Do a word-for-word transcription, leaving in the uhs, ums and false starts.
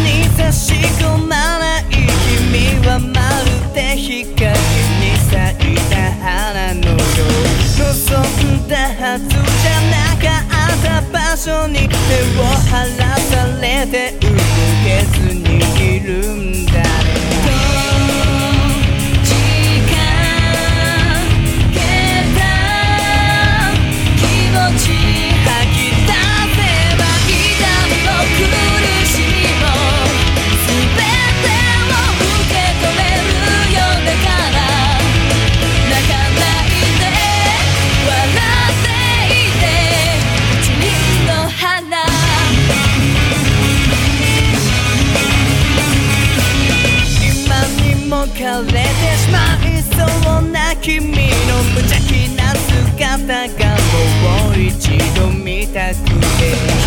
に差し込まない君はまるで日陰に咲いた花のよう望んだはずじゃなかった場所に手を離されて動けずにいるんだね。枯れてしまいそうな君の無邪気な姿がもう一度見たくて